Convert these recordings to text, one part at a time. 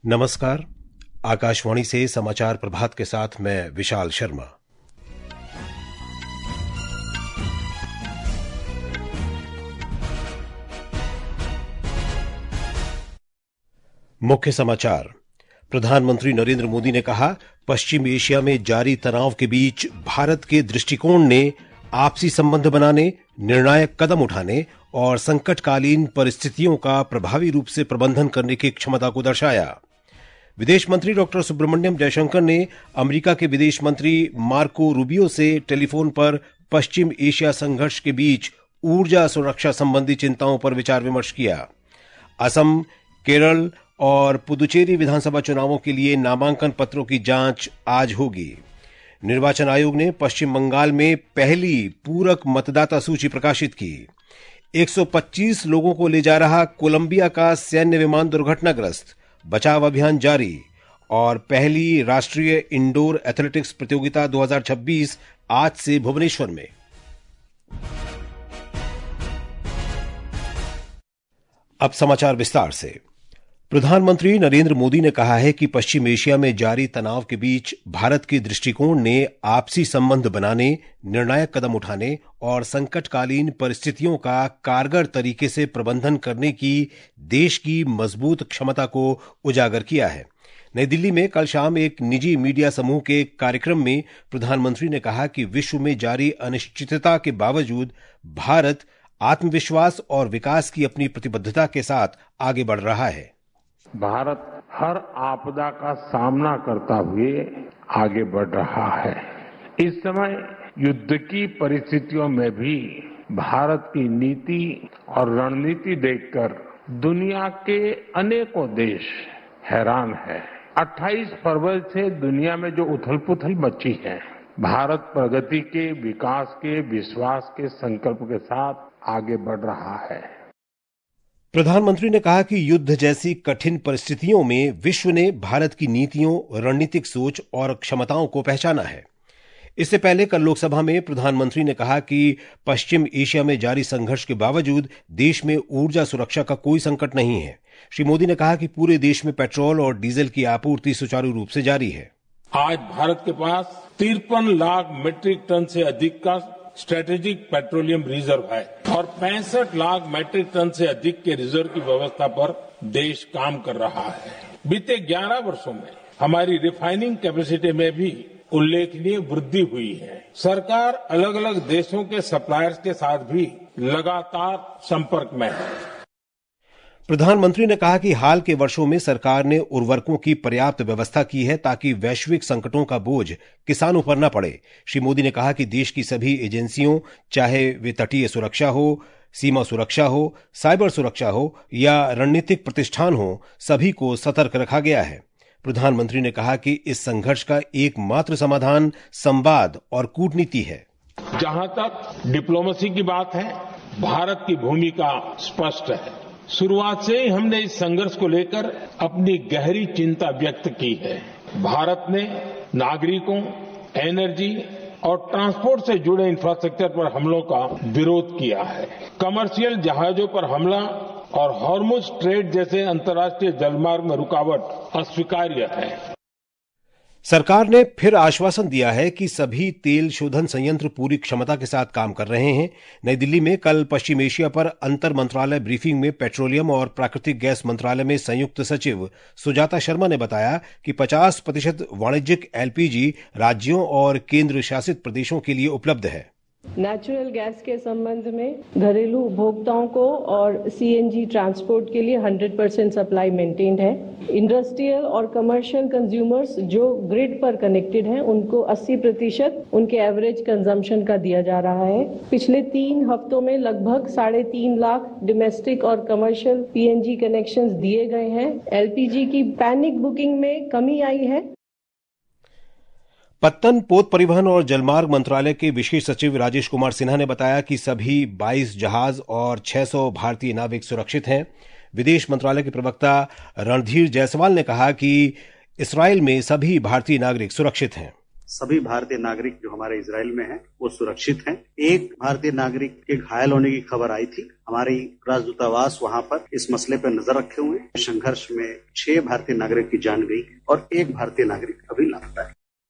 नमस्कार। आकाशवाणी से समाचार प्रभात के साथ मैं विशाल शर्मा। मुख्य समाचार। प्रधानमंत्री नरेंद्र मोदी ने कहा, पश्चिम एशिया में जारी तनाव के बीच भारत के दृष्टिकोण ने आपसी संबंध बनाने, निर्णायक कदम उठाने और संकटकालीन परिस्थितियों का प्रभावी रूप से प्रबंधन करने की क्षमता को दर्शाया। विदेश मंत्री डॉक्टर सुब्रमण्यम जयशंकर ने अमेरिका के विदेश मंत्री मार्को रूबियो से टेलीफोन पर पश्चिम एशिया संघर्ष के बीच ऊर्जा सुरक्षा संबंधी चिंताओं पर विचार विमर्श किया। असम, केरल और पुदुचेरी विधानसभा चुनावों के लिए नामांकन पत्रों की जांच आज होगी। निर्वाचन आयोग ने पश्चिम बंगाल में पहली पूरक मतदाता सूची प्रकाशित की। 125 लोगों को ले जा रहा कोलंबिया का सैन्य विमान दुर्घटनाग्रस्त, बचाव अभियान जारी। और पहली राष्ट्रीय इंडोर एथलेटिक्स प्रतियोगिता 2026 आज से भुवनेश्वर में। अब समाचार विस्तार से। प्रधानमंत्री नरेंद्र मोदी ने कहा है कि पश्चिम एशिया में जारी तनाव के बीच भारत के दृष्टिकोण ने आपसी संबंध बनाने, निर्णायक कदम उठाने और संकटकालीन परिस्थितियों का कारगर तरीके से प्रबंधन करने की देश की मजबूत क्षमता को उजागर किया है। नई दिल्ली में कल शाम एक निजी मीडिया समूह के कार्यक्रम में प्रधानमंत्री ने कहा कि विश्व में जारी अनिश्चितता के बावजूद भारत आत्मविश्वास और विकास की अपनी प्रतिबद्धता के साथ आगे बढ़ रहा है। भारत हर आपदा का सामना करता हुए आगे बढ़ रहा है। इस समय युद्ध की परिस्थितियों में भी भारत की नीति और रणनीति देखकर दुनिया के अनेकों देश हैरान है। 28 फरवरी से दुनिया में जो उथल-पुथल मची है, भारत प्रगति के, विकास के, विश्वास के संकल्प के साथ आगे बढ़ रहा है। प्रधानमंत्री ने कहा कि युद्ध जैसी कठिन परिस्थितियों में विश्व ने भारत की नीतियों, रणनीतिक सोच और क्षमताओं को पहचाना है। इससे पहले कल लोकसभा में प्रधानमंत्री ने कहा कि पश्चिम एशिया में जारी संघर्ष के बावजूद देश में ऊर्जा सुरक्षा का कोई संकट नहीं है। श्री मोदी ने कहा कि पूरे देश में पेट्रोल और डीजल की आपूर्ति सुचारू रूप से जारी है। आज भारत के पास 53 लाख मीट्रिक टन से अधिक का स्ट्रेटेजिक पेट्रोलियम रिजर्व है और 65 लाख मीट्रिक टन से अधिक के रिजर्व की व्यवस्था पर देश काम कर रहा है। बीते 11 वर्षों में हमारी रिफाइनिंग कैपेसिटी में भी उल्लेखनीय वृद्धि हुई है। सरकार अलग अलग देशों के सप्लायर्स के साथ भी लगातार संपर्क में है। प्रधानमंत्री ने कहा कि हाल के वर्षों में सरकार ने उर्वरकों की पर्याप्त व्यवस्था की है ताकि वैश्विक संकटों का बोझ किसानों पर न पड़े। श्री मोदी ने कहा कि देश की सभी एजेंसियों, चाहे वे तटीय सुरक्षा हो, सीमा सुरक्षा हो, साइबर सुरक्षा हो या रणनीतिक प्रतिष्ठान हो, सभी को सतर्क रखा गया है। प्रधानमंत्री ने कहा कि इस संघर्ष का एकमात्र समाधान संवाद और कूटनीति है। जहां तक डिप्लोमेसी की बात है, भारत की भूमिका स्पष्ट है। शुरुआत से ही हमने इस संघर्ष को लेकर अपनी गहरी चिंता व्यक्त की है। भारत ने नागरिकों, एनर्जी और ट्रांसपोर्ट से जुड़े इंफ्रास्ट्रक्चर पर हमलों का विरोध किया है। कमर्शियल जहाजों पर हमला और हॉर्मुज स्ट्रेट जैसे अंतर्राष्ट्रीय जलमार्ग में रुकावट अस्वीकार्य है। सरकार ने फिर आश्वासन दिया है कि सभी तेल शोधन संयंत्र पूरी क्षमता के साथ काम कर रहे हैं। नई दिल्ली में कल पश्चिम एशिया पर अंतर मंत्रालय ब्रीफिंग में पेट्रोलियम और प्राकृतिक गैस मंत्रालय में संयुक्त सचिव सुजाता शर्मा ने बताया कि 50% वाणिज्यिक एलपीजी राज्यों और केंद्र शासित प्रदेशों के लिए उपलब्ध है। नेचुरल गैस के संबंध में घरेलू उपभोक्ताओं को और सीएनजी ट्रांसपोर्ट के लिए 100% सप्लाई मेंटेन्ड है। इंडस्ट्रियल और कमर्शियल कंज्यूमर्स जो ग्रिड पर कनेक्टेड हैं, उनको 80% उनके एवरेज कंजम्पशन का दिया जा रहा है। पिछले 3 हफ्तों में लगभग 3.5 लाख डोमेस्टिक और कमर्शियल पीएनजी कनेक्शंस दिए गए हैं। एलपीजी की पैनिक बुकिंग में कमी आई है। पत्तन, पोत परिवहन और जलमार्ग मंत्रालय के विशेष सचिव राजेश कुमार सिन्हा ने बताया कि सभी 22 जहाज और 600 भारतीय नाविक सुरक्षित हैं। विदेश मंत्रालय के प्रवक्ता रणधीर जायसवाल ने कहा कि इस्रायल में सभी भारतीय नागरिक सुरक्षित हैं। सभी भारतीय नागरिक जो हमारे इजराइल में हैं वो सुरक्षित हैं। एक भारतीय नागरिक के घायल होने की खबर आई थी। हमारी राजदूतावास वहां पर इस मसले पर नजर रखे हुए हैं। संघर्ष में 6 भारतीय नागरिक की जान गई और एक भारतीय नागरिक अभी लापता है।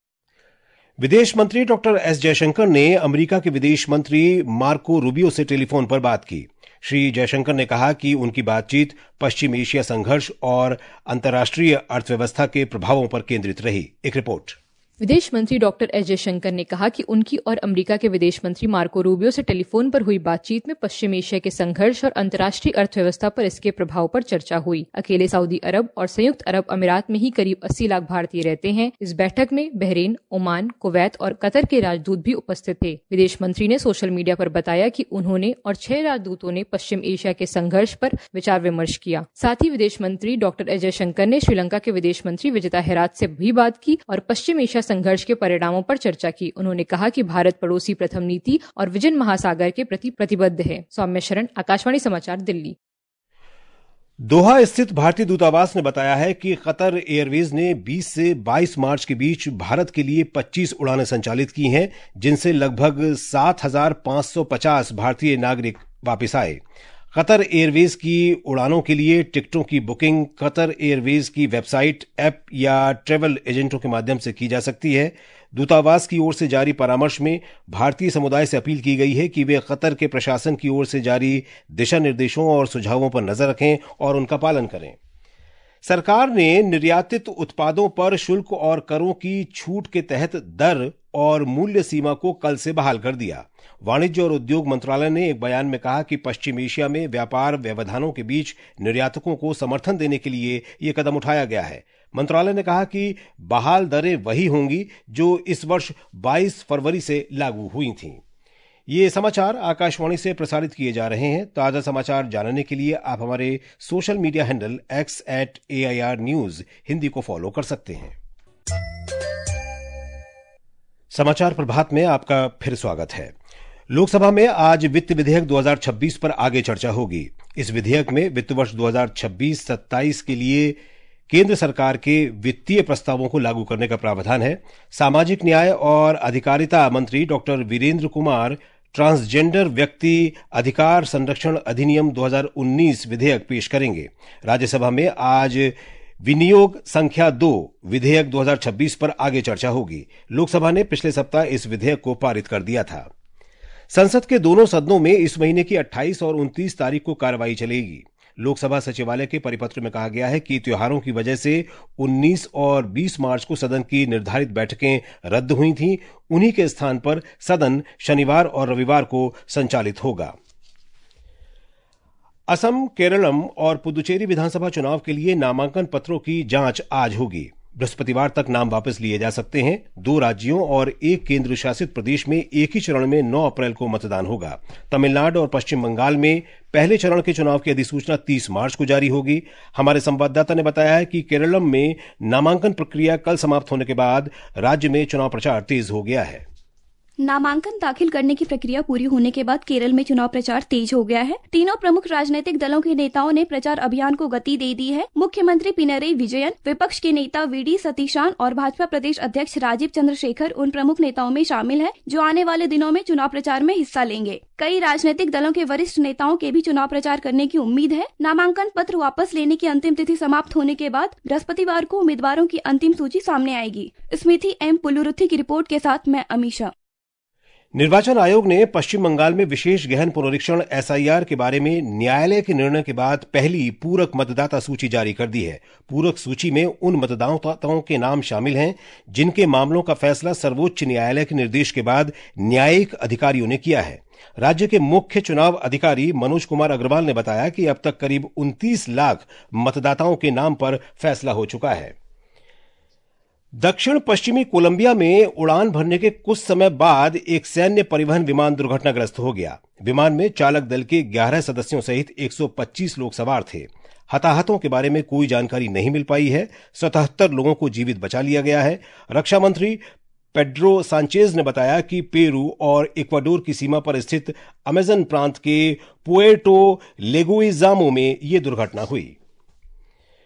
विदेश मंत्री डॉक्टर एस जयशंकर ने अमेरिका के विदेश मंत्री मार्को रूबियो से टेलीफोन पर बात की। श्री जयशंकर ने कहा कि उनकी बातचीत पश्चिम एशिया संघर्ष और अंतर्राष्ट्रीय अर्थव्यवस्था के प्रभावों पर केंद्रित रही। एक रिपोर्ट। विदेश मंत्री डॉक्टर एस जयशंकर ने कहा कि उनकी और अमेरिका के विदेश मंत्री मार्को रूबियो से टेलीफोन पर हुई बातचीत में पश्चिम एशिया के संघर्ष और अंतर्राष्ट्रीय अर्थव्यवस्था पर इसके प्रभाव पर चर्चा हुई। अकेले सऊदी अरब और संयुक्त अरब अमीरात में ही करीब 80 लाख भारतीय रहते हैं। इस बैठक में बहरीन, ओमान, कुवैत और कतर के राजदूत भी उपस्थित थे। विदेश मंत्री ने सोशल मीडिया पर बताया कि उन्होंने और 6 राजदूतों ने पश्चिम एशिया के संघर्ष पर विचार विमर्श किया। साथ ही विदेश मंत्री डॉक्टर एस जयशंकर ने श्रीलंका के विदेश मंत्री विजिता हेरात से भी बात की और पश्चिम एशिया संघर्ष के परिणामों पर चर्चा की। उन्होंने कहा कि भारत पड़ोसी प्रथम नीति और विजन महासागर के प्रति प्रतिबद्ध है। सौम्य शरण, आकाशवाणी समाचार, दिल्ली। दोहा स्थित भारतीय दूतावास ने बताया है कि कतर एयरवेज ने 20 से 22 मार्च के बीच भारत के लिए 25 उड़ानें संचालित की हैं, जिनसे लगभग 7,550 भारतीय नागरिक वापस आए। कतर एयरवेज की उड़ानों के लिए टिकटों की बुकिंग कतर एयरवेज की वेबसाइट, ऐप या ट्रैवल एजेंटों के माध्यम से की जा सकती है। दूतावास की ओर से जारी परामर्श में भारतीय समुदाय से अपील की गई है कि वे कतर के प्रशासन की ओर से जारी दिशा निर्देशों और सुझावों पर नजर रखें और उनका पालन करें। सरकार ने निर्यातित उत्पादों पर शुल्क और करों की छूट के तहत दर और मूल्य सीमा को कल से बहाल कर दिया। वाणिज्य और उद्योग मंत्रालय ने एक बयान में कहा कि पश्चिम एशिया में व्यापार व्यवधानों के बीच निर्यातकों को समर्थन देने के लिए यह कदम उठाया गया है। मंत्रालय ने कहा कि बहाल दरें वही होंगी जो इस वर्ष 22 फरवरी से लागू हुई थीं। ये समाचार आकाशवाणी से प्रसारित किए जा रहे हैं। ताजा समाचार जानने के लिए आप हमारे social media handle x@AIR News Hindi को फॉलो कर सकते हैं। समाचार प्रभात में आपका फिर स्वागत है। लोकसभा में आज वित्त विधेयक 2026 पर आगे चर्चा होगी। इस विधेयक में वित्त वर्ष 2026-27 के लिए केंद्र सरकार के वित्तीय प्रस्तावों को लागू करने का प्रावधान है। सामाजिक न्याय और अधिकारिता मंत्री डॉक्टर वीरेंद्र कुमार ट्रांसजेंडर व्यक्ति अधिकार संरक्षण अधिनियम 2019 विधेयक पेश करेंगे। राज्यसभा में आज विनियोग संख्या 2 विधेयक 2026 पर आगे चर्चा होगी। लोकसभा ने पिछले सप्ताह इस विधेयक को पारित कर दिया था। संसद के दोनों सदनों में इस महीने की 28 और 29 तारीख को कार्रवाई चलेगी। लोकसभा सचिवालय के परिपत्र में कहा गया है कि त्योहारों की वजह से 19 और 20 मार्च को सदन की निर्धारित बैठकें रद्द हुई थीं। उन्हीं के स्थान पर सदन शनिवार और रविवार को संचालित होगा। असम, केरलम और पुदुचेरी विधानसभा चुनाव के लिए नामांकन पत्रों की जांच आज होगी। बृहस्पतिवार तक नाम वापस लिए जा सकते हैं। 2 राज्यों और 1 केंद्र शासित प्रदेश में एक ही चरण में 9 अप्रैल को मतदान होगा। तमिलनाडु और पश्चिम बंगाल में पहले चरण के चुनाव की अधिसूचना 30 मार्च को जारी होगी। हमारे संवाददाता ने बताया है कि केरलम में नामांकन प्रक्रिया कल समाप्त होने के बाद राज्य में चुनाव प्रचार तेज हो गया है। नामांकन दाखिल करने की प्रक्रिया पूरी होने के बाद केरल में चुनाव प्रचार तेज हो गया है। तीनों प्रमुख राजनीतिक दलों के नेताओं ने प्रचार अभियान को गति दे दी है। मुख्यमंत्री पिनरई विजयन, विपक्ष के नेता वीडी सतीशान और भाजपा प्रदेश अध्यक्ष राजीव चंद्रशेखर उन प्रमुख नेताओं में शामिल हैं जो आने वाले दिनों में चुनाव प्रचार में हिस्सा लेंगे। कई राजनीतिक दलों के वरिष्ठ नेताओं के भी चुनाव प्रचार करने की उम्मीद है। नामांकन पत्र वापस लेने की अंतिम तिथि समाप्त होने के बाद बृहस्पतिवार को उम्मीदवारों की अंतिम सूची सामने आएगी। स्मृति एम पुलुरुथी की रिपोर्ट के साथ मैं अमीशा। निर्वाचन आयोग ने पश्चिम बंगाल में विशेष गहन पुनरीक्षण SIR के बारे में न्यायालय के निर्णय के बाद पहली पूरक मतदाता सूची जारी कर दी है। पूरक सूची में उन मतदाताओं के नाम शामिल हैं जिनके मामलों का फैसला सर्वोच्च न्यायालय के निर्देश के बाद न्यायिक अधिकारियों ने किया है। राज्य के मुख्य चुनाव अधिकारी मनोज कुमार अग्रवाल ने बताया कि अब तक करीब 29 लाख मतदाताओं के नाम पर फैसला हो चुका है। दक्षिण पश्चिमी कोलंबिया में उड़ान भरने के कुछ समय बाद एक सैन्य परिवहन विमान दुर्घटनाग्रस्त हो गया। विमान में चालक दल के 11 सदस्यों सहित 125 लोग सवार थे। हताहतों के बारे में कोई जानकारी नहीं मिल पाई है। 77 लोगों को जीवित बचा लिया गया है। रक्षा मंत्री पेड्रो सांचेज ने बताया कि पेरू और इक्वाडोर की सीमा पर स्थित अमेजन प्रांत के पुएर्टो लेगुइजामो में यह दुर्घटना हुई।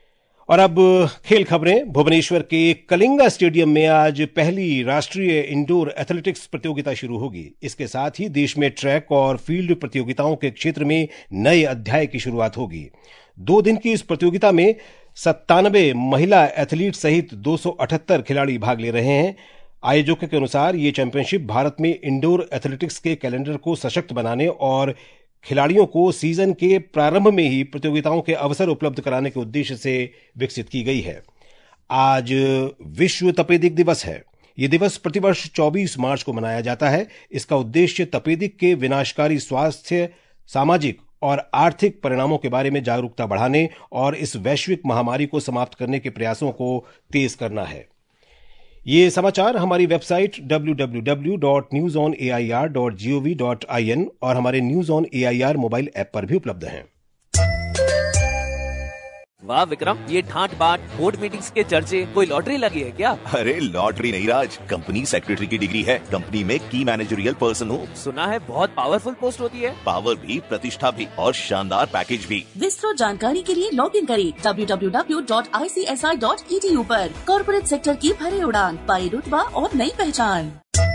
और अब खेल खबरें। भुवनेश्वर के कलिंगा स्टेडियम में आज पहली राष्ट्रीय इंडोर एथलेटिक्स प्रतियोगिता शुरू होगी। इसके साथ ही देश में ट्रैक और फील्ड प्रतियोगिताओं के क्षेत्र में नए अध्याय की शुरुआत होगी। 2 दिन की इस प्रतियोगिता में 97 महिला एथलीट सहित 278 खिलाड़ी भाग ले रहे हैं। आयोजकों के अनुसार ये चैंपियनशिप भारत में इंडोर एथलेटिक्स के कैलेंडर को सशक्त बनाने और खिलाड़ियों को सीजन के प्रारंभ में ही प्रतियोगिताओं के अवसर उपलब्ध कराने के उद्देश्य से विकसित की गई है। आज विश्व तपेदिक दिवस है। यह दिवस प्रतिवर्ष 24 मार्च को मनाया जाता है। इसका उद्देश्य तपेदिक के विनाशकारी स्वास्थ्य, सामाजिक और आर्थिक परिणामों के बारे में जागरूकता बढ़ाने और इस वैश्विक महामारी को समाप्त करने के प्रयासों को तेज करना है। ये समाचार हमारी वेबसाइट www.newsonair.gov.in और हमारे news on AIR mobile app पर भी उपलब्ध हैं। वाह विक्रम, ये ठाट बाट बोर्ड मीटिंग्स के चर्चे, कोई लॉटरी लगी है क्या? अरे लॉटरी नहीं राज, कंपनी सेक्रेटरी की डिग्री है। कंपनी में की मैनेजरियल पर्सन हूँ। सुना है बहुत पावरफुल पोस्ट होती है। पावर भी, प्रतिष्ठा भी और शानदार पैकेज भी। विस्तृत जानकारी के लिए लॉग इन करें www.icsi.edu पर। कॉर्पोरेट सेक्टर की भरे उड़ान, पाई रुतबा और नई पहचान।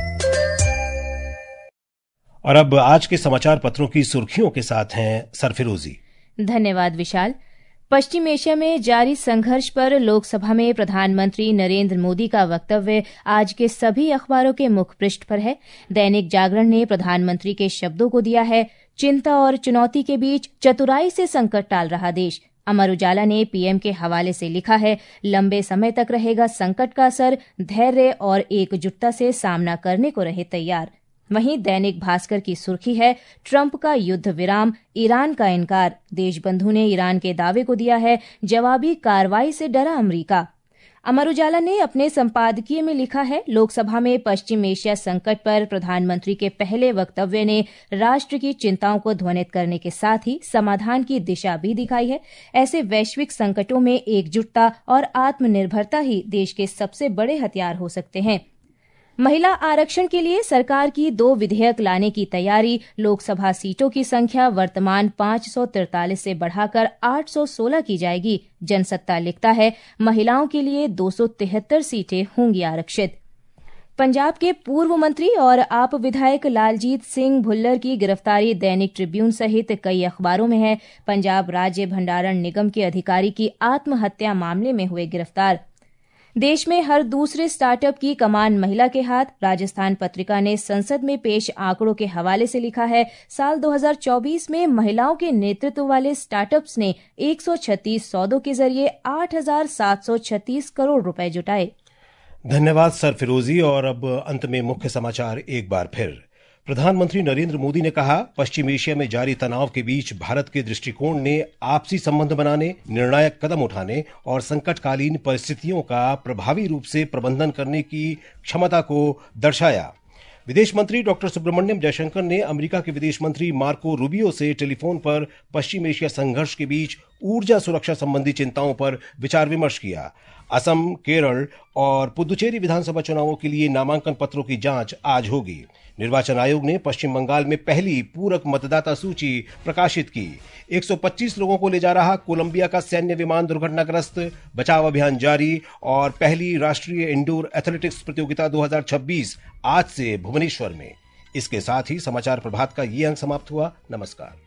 और अब आज के समाचार पत्रों की सुर्खियों के साथ हैं सरफिरोजी। धन्यवाद विशाल। पश्चिम एशिया में जारी संघर्ष पर लोकसभा में प्रधानमंत्री नरेंद्र मोदी का वक्तव्य आज के सभी अखबारों के मुखपृष्ठ पर है। दैनिक जागरण ने प्रधानमंत्री के शब्दों को दिया है, चिंता और चुनौती के बीच चतुराई से संकट टाल रहा देश। अमर उजाला ने पीएम के हवाले से लिखा है, लंबे समय तक रहेगा संकट का असर, धैर्य और एकजुटता से सामना करने को रहे तैयार। वहीं दैनिक भास्कर की सुर्खी है, ट्रंप का युद्ध विराम, ईरान का इनकार, देशबंधु ने ईरान के दावे को दिया है जवाबी कार्रवाई से डरा अमेरिका। अमर उजाला ने अपने संपादकीय में लिखा है, लोकसभा में पश्चिम एशिया संकट पर प्रधानमंत्री के पहले वक्तव्य ने राष्ट्र की चिंताओं को ध्वनित करने के साथ ही समाधान की दिशा भी दिखाई है। ऐसे वैश्विक संकटों में एकजुटता और आत्मनिर्भरता ही देश के सबसे बड़े हथियार हो सकते हैं। महिला आरक्षण के लिए सरकार की 2 विधेयक लाने की तैयारी। लोकसभा सीटों की संख्या वर्तमान 543 से बढ़ाकर 816 की जाएगी। जनसत्ता लिखता है, महिलाओं के लिए 273 सीटें होंगी आरक्षित। पंजाब के पूर्व मंत्री और आप विधायक लालजीत सिंह भुल्लर की गिरफ्तारी दैनिक ट्रिब्यून सहित कई अखबारों में है। पंजाब राज्य भंडारण निगम के अधिकारी की आत्महत्या मामले में हुए गिरफ्तार। देश में हर दूसरे स्टार्टअप की कमान महिला के हाथ। राजस्थान पत्रिका ने संसद में पेश आंकड़ों के हवाले से लिखा है, साल 2024 में महिलाओं के नेतृत्व वाले स्टार्टअप्स ने 136 सौदों के जरिए 8,736 करोड़ रुपए जुटाए। धन्यवाद सरफिरोजी। और अब अंत में मुख्य समाचार एक बार फिर। प्रधानमंत्री नरेंद्र मोदी ने कहा, पश्चिम एशिया में जारी तनाव के बीच भारत के दृष्टिकोण ने आपसी संबंध बनाने, निर्णायक कदम उठाने और संकटकालीन परिस्थितियों का प्रभावी रूप से प्रबंधन करने की क्षमता को दर्शाया। विदेश मंत्री डॉक्टर सुब्रमण्यम जयशंकर ने अमेरिका के विदेश मंत्री मार्को रूबियो से टेलीफोन पर पश्चिम एशिया संघर्ष के बीच ऊर्जा सुरक्षा संबंधी चिंताओं पर विचार विमर्श किया। असम, केरल और पुदुचेरी विधानसभा चुनावों के लिए नामांकन पत्रों की जांच आज होगी। निर्वाचन आयोग ने पश्चिम बंगाल में पहली पूरक मतदाता सूची प्रकाशित की। 125 लोगों को ले जा रहा कोलंबिया का सैन्य विमान दुर्घटनाग्रस्त, बचाव अभियान जारी। और पहली राष्ट्रीय इंडोर एथलेटिक्स प्रतियोगिता 2026 आज से भुवनेश्वर में। इसके साथ ही समाचार प्रभात का ये अंक समाप्त हुआ। नमस्कार।